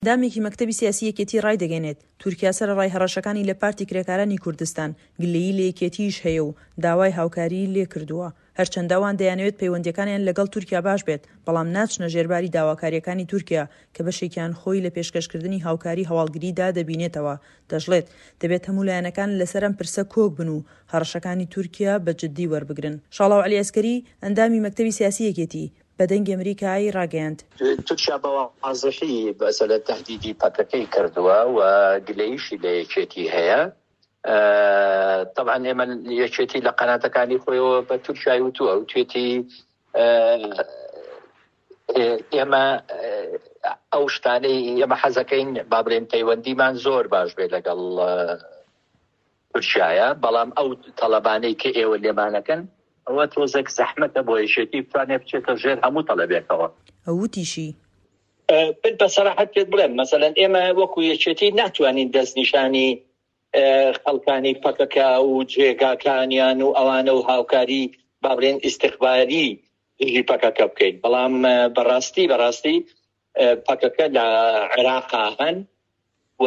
دامێکی مەکتەبی سیاسی یەکێتی ڕای دەگەێنێت تورکیا سەرەڕای هەڕەشەکانی لە پارتی کرێکارانی کوردستان گلەیی لە یەکێتیش هەیە و داوای هاوکاری لێ کردووە. هەرچەندە ئەوان دەیانەوێت پەیوەندیەکانیان لەگەڵ تورکیا باش بێت، بەڵام ناچنە ژێرباری داواکاریەکانی تورکیا کە بەشێکیان خۆی لە پێشکەشکردنی هاوکاری هەواڵگریدا دەبینێتەوە. دەژڵێت دەبێت هەموو لایەنەکان لەسەر ئەم پرسە کۆک بن و هەڕەشەکانی تورکیا بە جددی وەربگرن. شاڵاو عەلی ئەسکەری ئەندامی مەکتەبی سیاسی یەکێتی بەدەنگی ئەمریکایی ڕاگەیاند. تورکیا بەوازحی بەسەر تهدیدی پەکەکەی کردووە و گلەییشی لە یەکێتی هەیە. طبعا ئێمە یەکێتی لە قەناتەکانی خۆیەوە بە تورکیای وتووە و توێتی ئێمە ئەو شتانەی ئێمە حەزەکەین با بڵێن پەیوەندیمان زۆر باش بێت لەگەڵ تورکیایە، بەڵام ئەو تەڵەبانەی کە ئێوە لێمانەکەن ئەوە تۆزێک زەحمەتە بۆ یەکێتی بتوانێت بچێتە ژێر هەموو تەڵەبێکەوە. ئەوتیشی بە سەراحەت پێت بڵێم مەسەلەن ئێمە وەکو یەکێتی ناتوانین دەستنیشانی خەڵکانی پەکەکە و جێگاکانیان و ئەوانە و هاوکاری با بڵێن ئیستیخباری دژی پەکەکە بکەین، بەڵام بەڕاستی پەکەکە لە عێراقا هەن و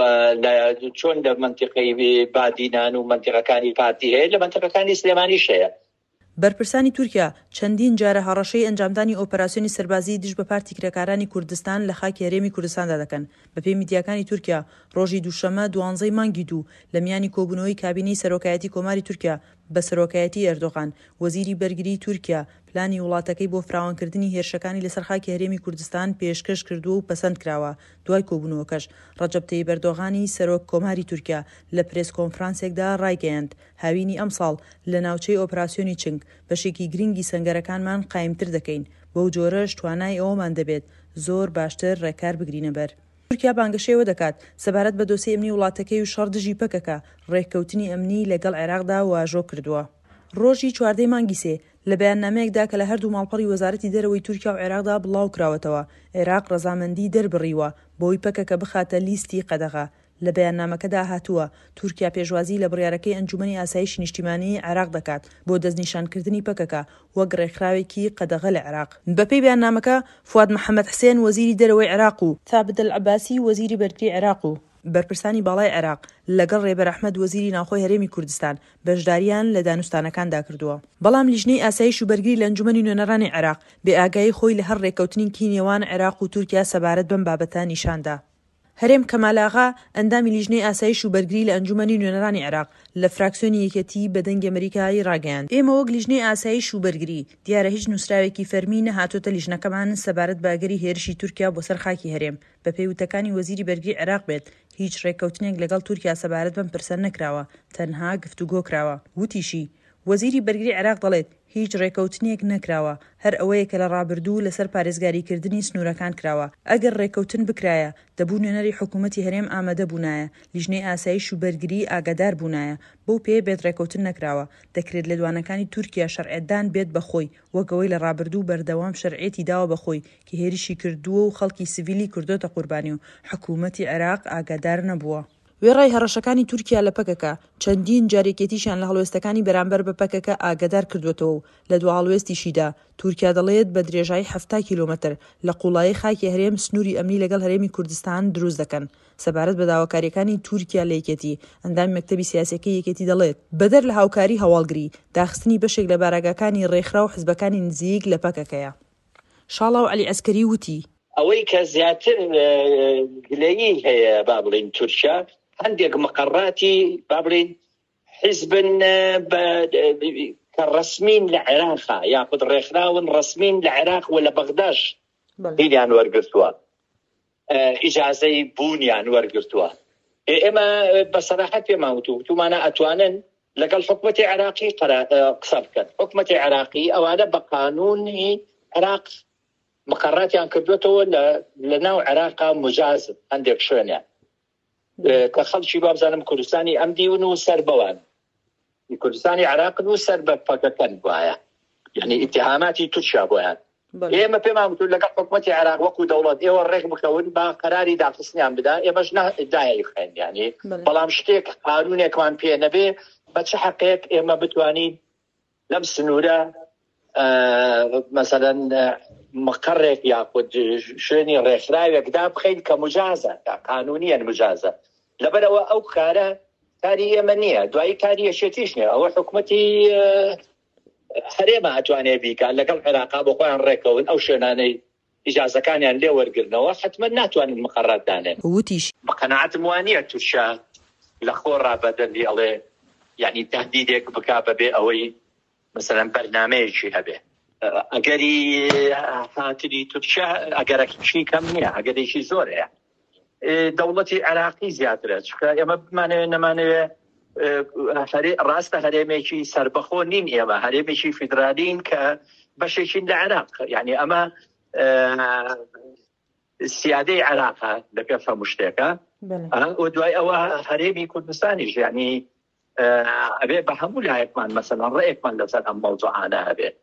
چۆن لە منتیقەی بادینان و منتیقەکانی پارتی هەیە لە منتیقەکانی سلێمانیش هەیە. بەرپرسانی تورکیا چەندین جارە هەڕەشەی ئەنجامدانی ئۆپەراسیۆنی سەربازی دژ بە پارتی کرێکارانی کوردستان لە خاکی هەرێمی کوردستاندا دەکەن. بەپێی میدیاکانی تورکیا ڕۆژی دووشەمە 12 مانگی دوو لە میانی کۆبوونەوەی کابینەی سەرۆکایەتی کۆماری تورکیا بە سەرۆکایەتی ئەردۆغان وەزیری بەرگری تورکیا پلانی وڵاتەکەی بۆ فراوانکردنی هێرشەکانی لەسەر خاکی هەرێمی کوردستان پێشکەش کردووە و پەسەند کراوە. دوای کۆبوونەوەکەش ڕەجەب تەیب ئەردۆغانی سەرۆک کۆماری تورکیا لە پرێس کۆنفرانسێکدا ڕایگەیاند هاوینی ئەم ساڵ لە ناوچەی ئۆپەراسیۆنی چنگ بەشێکی گرنگی سەنگەرەکانمان قایمتر دەکەین، بەو جۆرەش توانای ئەومان دەبێت زۆر باشتر ڕێکار بگرینە بەر. تورکیا بانگەشەوە دەکات سەبارەت بە دۆسیە ئەمنی وڵاتەکەی و شەڕدژی پەکەکە ڕێککەوتنی ئەمنی لەگەڵ عێراقدا واژۆ کردووە. ڕۆژی 14 مانگی سێ لە بەیاننامەیەکدا کە لە هەردوو ماڵپەڕی وەزارەتی دەرەوەی تورکیا و عێراقدا بڵاو کراوەتەوە، عێراق ڕەزامەندی دەربڕیوە بۆی پەکەکە بخاتە لیستی قەدەغا. لە بەیاننامەکەدا هاتووە تورکیا پێشوازی لە بڕیارەکەی ئەنجومەنی ئاسایشی نیشتیمانی عێراق دەکات بۆ دەستنیشانکردنی پەکەکە وەک ڕێکخراوێکی قەدەغە لە عێراق. بەپێی بەیاننامەکە فواد محەممەد حسێن وەزیری دەرەوەی عێراق و تابت العەباسی وەزیری بەرگری عێراق و بەرپرسانی باڵای عێراق لەگەڵ ڕێبەر ئەحمەد وەزیری ناوخۆی هەرێمی کوردستان بەشداریان لە دانوستانەکاندا کردووە. بەڵام لیژنەی ئاسایش و بەرگری لە ئەنجومەنی نوێنەرانی عێراق بێ ئاگایی خۆی لە هەر ڕێککەوتنێکی نێوان عێراق و تورکیا سەبارەت بەم بابەتە نیشاندا. هەرێم کەمالاغا ئەندامی لیژنەی ئاسایش و بەرگری لە ئەنجومەنی نوێنەرانی عێراق لە فراکسیۆنی یەکێتی بەدەنگی ئەمریکایی ڕاگەیاند ئێمە وەک لیژنەی ئاسایش و بەرگری دیارە هیچ نووسراوێکی فەرمی نەهاتۆتە لیژنەکەمان سەبارەت بە ئەگەری هێرشی تورکیا بۆ سەر خاکی هەرێم. بە پێی وتەکانی وەزیری بەرگری عێراق بێت هیچ ڕێککەوتنێک لەگەڵ تورکیا سەبارەت بەم پرسە نەکراوە، تەنها گفتوگۆ کراوە. وتیشی وەزیری بەرگری عێراق دەڵێت هیچ ڕێککەوتنێک نەکراوە، هەر ئەوەیە کە لە ڕابردوو لەسەر پارێزگاریکردنی سنوورەکان کراوە. ئەگەر ڕێککەوتن بکرایە دەبوو نوێنەری حکوومەتی هەرێم ئامادە بوونایە، لیژنەی ئاسایش و بەرگری ئاگادار بوونایە، بەو پێ بێت ڕێککەوتن نەکراوە. دەکرێت لە دوانەکانی تورکیا شەرعێدان بێت بەخۆی وەکەوەی لە ڕابردوو بەردەوام شەرعێتی داوە بەخۆی کە هێرشی کردووە و خەڵکی سیڤیلی کردۆتە قوربانی و حکوومەتی عێراق ئاگادار نەبووە. وێڕای هەڕەشەکانی تورکیا لە پەکەکە چەندین جارێکێتیشان لە هەڵوێستەکانی بەرامبەر بە پەکەکە ئاگادار کردوێتەوە و لە دو هەڵوێستیشیدا تورکیا دەڵێت بە درێژایی 70 کیلۆمەتر لە قوڵایی خاکی هەرێم سنووری ئەمنی لەگەڵ هەرێمی کوردستان دروست دەکەن. سەبارەت بە داواکاریەکانی تورکیا لە یەکێتی ئەندامی مەکتەبی سیاسیەکەی یەکێتی دەڵێت بەدەر لە هاوکاری هەواڵگری داخستنی بەشێک لە بارگاکانی ڕێکخرا و حزبەکانی نزیک لە پەکەکەیە. شاڵاو عەلی ئەسکەری وتی ئەوەی کە زیاتر گلەیی هەیە با بڵین تورکیا هەندێک مقڕاتی با بڵین حزبن کە ڕسمین لە عێراقا یاخود ڕێکخراون ڕسمین لە عێراق و لە بەغداش هیلیان وەرگرتووە، ئیجازەی بوونیان وەرگرتووە. ئێمە بە سەراحەت پێمان وتومانە ئەتوانن لەگەڵ حکومەتی عێراقی قسە بکەن. حکومەتی عێراقی ئەوانە بە قانونی عێراق مقڕاتیان کردوێتەوە لە ناو عێراقا مجازن هەندێک شوێنیان کە خەڵکی بابزانم کوردستانی ئەم دیون و سەر بەوان کوردستانی عێراقن و سەر بە پەکەکەن وایە، یعنی ئیتهاماتی تورکیا بۆیان. ئێمە پێمان وتوون لەگەڵ حکومەتی عێراق وەکو دەوڵەت ئێوە ڕێک بکەون با قەراری داخستنیان بدا، ئێمەش دایای خوێن یعنی بەڵام شتێک قانونێکمان پێ نەبێ بە چه حەقێک ئێمە بتوانین لەم سنوورە مثلا مقرێک یاخود شوێنی ڕێکخراوێک دابخەین کە مجازە قانونیان مجازە لەبەرەوە ئەو کارە کاری ئێمە نییە دوایی کاری یەشێتیش نییە ئەوە حکوومەتی هەرێمە ئەتوانێ بیکە لەگەڵ عێراقا بۆ خۆیان ڕێکەون ئەو شوێنانەی ئیجازەکانیان لێ وەرگرنەوە حتمما ناتوانین مقررات دانێن وتیش بەقەناعەتم وانە تورکیا لە خۆ ڕابەدەندی ئەڵێ یعنی تهدیدێک بکا بەبێ ئەوەی مثلا بەرنامەیەکی هەبێ ئەگەری هاتری تورکیا ئەگەرەکیشی کەم نییە ئەگەرێکی زۆرەیە دەوڵەتی عێراقی زیاترە چکە ئێمە بمانەوێت نەمانەوێت ڕاستە هەرێمێکی سربەخۆ نین ئێمە هەرێمێکی فیدرالین کە بەشێکین لە عێراق یعنی ئەمە سیادەی عێراقە لەپێ هەموو شتێکە و دوای ئەوە هەرێمی کوردستانیش یعنی ئەبێ بە هەموو لایەکمان مەسەڵەن ڕێکمان لەسەر ئەم مەوزوعانە هەبێت